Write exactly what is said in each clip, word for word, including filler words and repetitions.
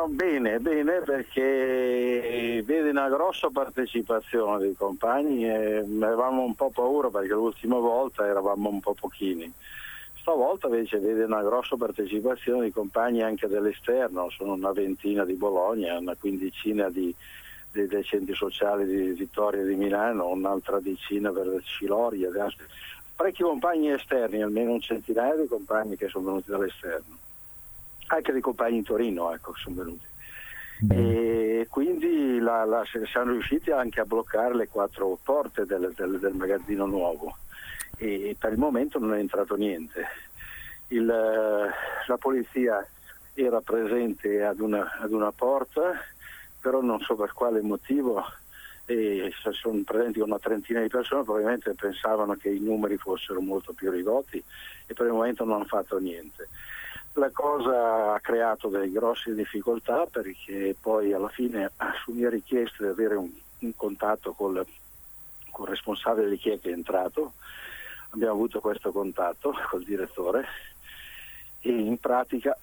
Ma bene, bene, perché vede una grossa partecipazione dei compagni e avevamo un po' paura perché l'ultima volta eravamo un po' pochini. Stavolta invece vede una grossa partecipazione di compagni anche dell'esterno, sono una ventina di Bologna, una quindicina di, di, dei centri sociali di Vittoria e di Milano, un'altra decina per Ciloria, parecchi compagni esterni, almeno un centinaio di compagni che sono venuti dall'esterno, anche dei compagni in Torino, ecco, sono venuti. Bene. E quindi la, la, siamo riusciti anche a bloccare le quattro porte del, del, del magazzino nuovo. E per il momento non è entrato niente. Il, la polizia era presente ad una, ad una porta, però non so per quale motivo, e sono presenti una trentina di persone, probabilmente pensavano che i numeri fossero molto più ridotti e per il momento non hanno fatto niente. La cosa ha creato delle grosse difficoltà perché poi alla fine, su mia richiesta di avere un, un contatto col, col responsabile di chi è che è entrato, abbiamo avuto questo contatto col direttore e in pratica,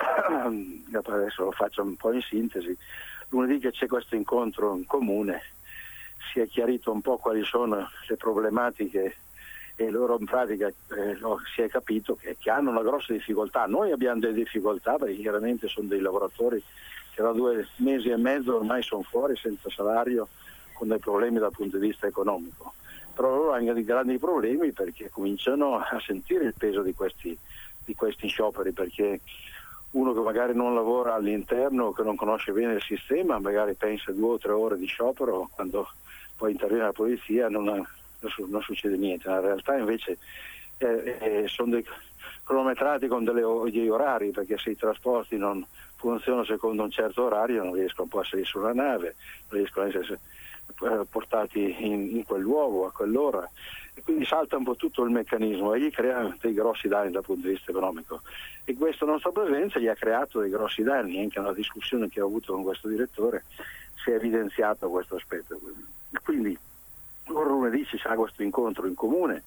adesso lo faccio un po' in sintesi, lunedì che c'è questo incontro in comune si è chiarito un po' quali sono le problematiche e loro in pratica eh, no, si è capito che, che hanno una grossa difficoltà. Noi abbiamo delle difficoltà perché chiaramente sono dei lavoratori che da due mesi e mezzo ormai sono fuori senza salario con dei problemi dal punto di vista economico. Però loro hanno dei grandi problemi perché cominciano a sentire il peso di questi, di questi scioperi, perché uno che magari non lavora all'interno, che non conosce bene il sistema, magari pensa due o tre ore di sciopero, quando poi interviene la polizia non, ha, non succede niente. In realtà invece eh, eh, sono dei cronometrati con delle, degli orari, perché se i trasporti non funzionano secondo un certo orario non riescono poi a salire sulla nave, non riescono a essere portati in, in quel luogo a quell'ora e quindi salta un po' tutto il meccanismo e gli crea dei grossi danni dal punto di vista economico e questa nostra presenza gli ha creato dei grossi danni. Anche nella discussione che ho avuto con questo direttore si è evidenziato questo aspetto, quindi loro lunedì ci sarà questo incontro in comune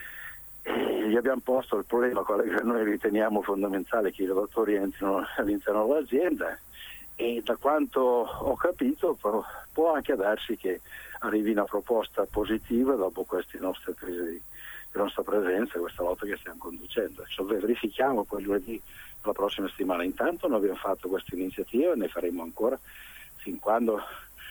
e gli abbiamo posto il problema che noi riteniamo fondamentale, che i lavoratori entrino all'interno dell'azienda. E da quanto ho capito può, può anche darsi che arrivi una proposta positiva dopo queste nostre crisi di nostra presenza, questa lotta che stiamo conducendo. Insomma, verifichiamo poi lunedì la prossima settimana. Intanto noi abbiamo fatto questa iniziativa e ne faremo ancora fin quando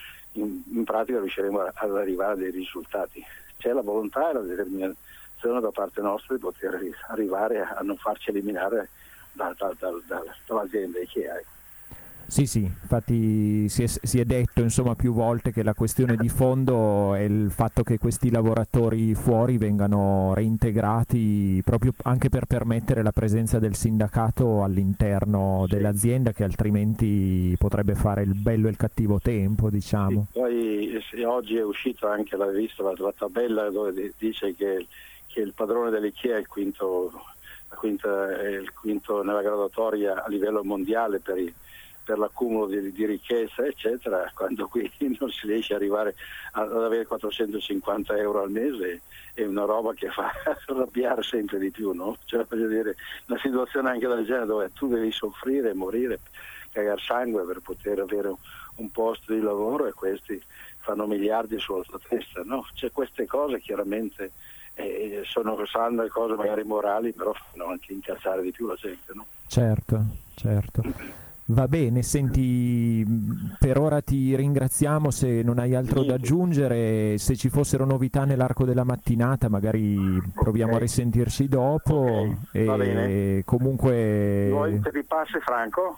in, in pratica riusciremo ad arrivare a dei risultati. C'è la volontà e la determinazione da parte nostra di poter arrivare a non farci eliminare da, da, da, da, dall'azienda IKEA. Sì, sì, infatti si è, si è detto insomma più volte che la questione di fondo è il fatto che questi lavoratori fuori vengano reintegrati proprio anche per permettere la presenza del sindacato all'interno sì. dell'azienda, che altrimenti potrebbe fare il bello e il cattivo tempo, diciamo. Sì, poi sì, oggi è uscita anche, l'hai visto, la, la tabella dove dice che, che il padrone dell'IKEA è il quinto, la quinta, è il quinto nella graduatoria a livello mondiale per i per l'accumulo di, di ricchezza eccetera, quando qui non si riesce ad arrivare ad avere quattrocentocinquanta euro al mese è una roba che fa arrabbiare sempre di più, no? Cioè, voglio dire, una situazione anche del genere dove tu devi soffrire, morire, cagare sangue per poter avere un, un posto di lavoro e questi fanno miliardi sulla tua testa, no? Cioè, queste cose chiaramente eh, sono sanno cose magari morali, però fanno anche incazzare di più la gente, no? Certo, certo. Va bene, senti, per ora ti ringraziamo, se non hai altro da aggiungere, se ci fossero novità nell'arco della mattinata magari proviamo okay. a risentirci dopo. Okay. E va bene. Comunque... Vuoi che ti passi Franco?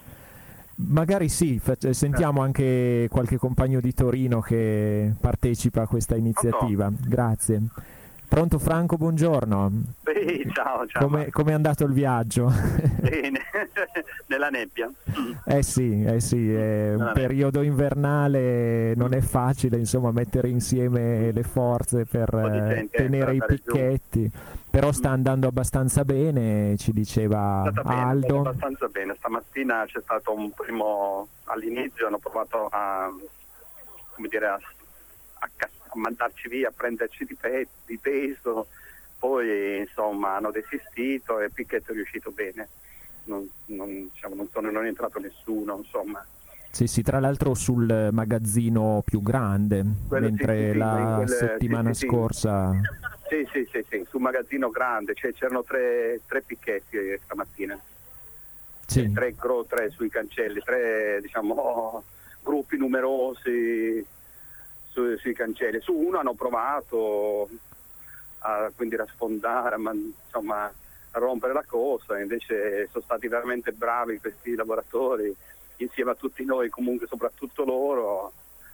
Magari sì, sentiamo anche qualche compagno di Torino che partecipa a questa iniziativa. Grazie. Pronto Franco, buongiorno. Sì, ciao, ciao. Come è andato il viaggio? Bene, nella nebbia. Eh sì, eh sì, è un periodo invernale, non è facile insomma mettere insieme le forze per eh, tenere i picchetti, giù. Però sta andando abbastanza bene, ci diceva bene, Aldo. Abbastanza bene, stamattina c'è stato un primo, all'inizio hanno provato a, come dire, a, a a mandarci via, a prenderci di, pe- di peso, poi insomma hanno desistito e il picchetto è riuscito bene, non, non, diciamo, non, sono, non è entrato nessuno, insomma Sì, sì, tra l'altro sul magazzino più grande, Quello, mentre sì, sì, sì, la quel- settimana sì, sì, sì. scorsa... Sì, sì, sì, sì, sul magazzino grande, cioè, c'erano tre, tre picchetti eh, stamattina, Sì, tre, gro- tre sui cancelli, tre diciamo gruppi numerosi su- sui cancelli. Su uno hanno provato a, quindi a sfondare, ma, insomma, a rompere la cosa, invece sono stati veramente bravi questi lavoratori, insieme a tutti noi, comunque soprattutto loro,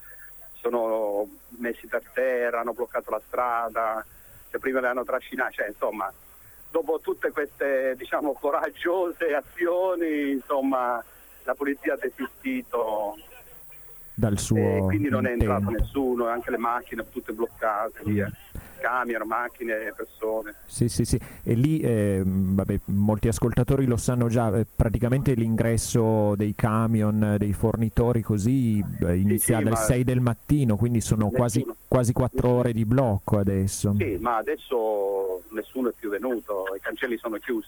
sono messi per terra, hanno bloccato la strada, cioè prima le hanno trascinate, cioè, insomma, dopo tutte queste diciamo coraggiose azioni, insomma, la polizia ha desistito dal e suo quindi non è entrato intento. nessuno, anche le macchine tutte bloccate, via. Camion, macchine, persone. Sì, sì, sì. E lì, eh, vabbè, molti ascoltatori lo sanno già, eh, praticamente l'ingresso dei camion, dei fornitori così eh, inizia sì, alle ma sei del mattino, quindi sono quasi, nessuno. quasi quattro ore di blocco adesso. Sì, ma adesso nessuno è più venuto, i cancelli sono chiusi.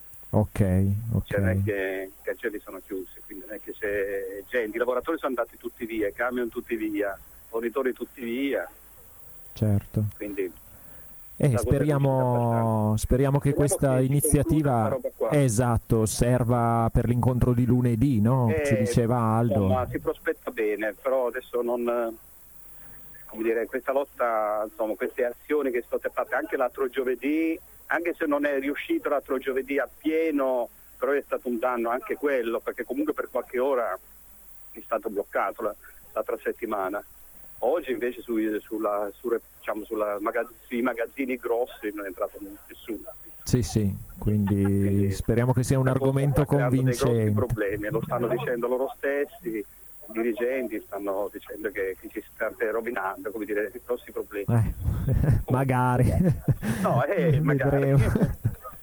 Ok, Cioè non è ok. che i cancelli sono chiusi, quindi non è che c'è gente, i lavoratori sono andati tutti via, i camion tutti via, i fornitori tutti via, Certo. quindi Eh, la cosa è riuscita abbastanza. speriamo, speriamo che Speriamo questa che si concluda iniziativa, sta roba qua. eh, esatto, serva per l'incontro di lunedì, no? Ci Eh, diceva Aldo. Insomma, si prospetta bene, però adesso non, come dire, questa lotta, insomma, queste azioni che sono state fatte anche l'altro giovedì, anche se non è riuscito l'altro giovedì a pieno, però è stato un danno anche quello, perché comunque per qualche ora è stato bloccato la- l'altra settimana. Oggi invece sui, sulla, su, diciamo, sulla magaz- sui magazzini grossi non è entrato nessuno. Sì, sì, quindi Quindi speriamo che sia un la cosa argomento sta creando dei grossi convincente. problemi, lo stanno dicendo loro stessi, i dirigenti stanno dicendo che, che ci sta rovinando, come dire, grossi problemi. Eh, magari. No, eh, magari. Vedremo.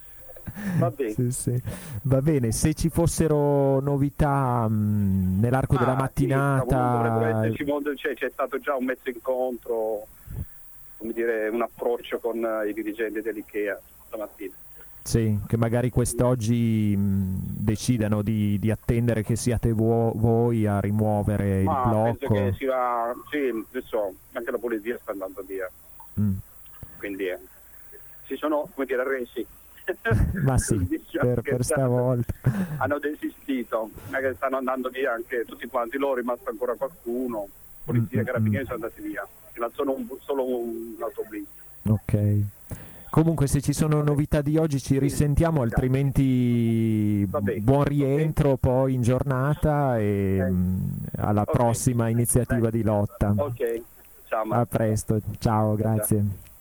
Va bene. Sì, sì. Va bene, se ci fossero novità mh, nell'arco della Ah, sì, dovrebbero mattinata, esserci molto- cioè, c'è stato già un mezzo incontro, come dire, un approccio con eh, i dirigenti dell'IKEA stamattina. sì, che magari quest'oggi mh, decidano di, di attendere che siate vo- voi a rimuovere il Ma penso blocco. che sia, sì, adesso anche la polizia sta andando via, Mm. quindi eh, si sono, come dire, resi. Ma sì, Diciamo per, che per stanno- stavolta. hanno desistito, non è che stanno andando via anche tutti quanti loro, è rimasto ancora qualcuno, polizia Mm, e mm, carabinieri mm. sono andati via, ma solo un, solo un autoblino. Ok. Comunque se ci sono novità di oggi ci risentiamo, altrimenti Va bene, buon ok. rientro poi in giornata e Ok. mh, alla Ok. prossima iniziativa di lotta. Ok, ciao A Marco. presto, ciao, Ciao. grazie.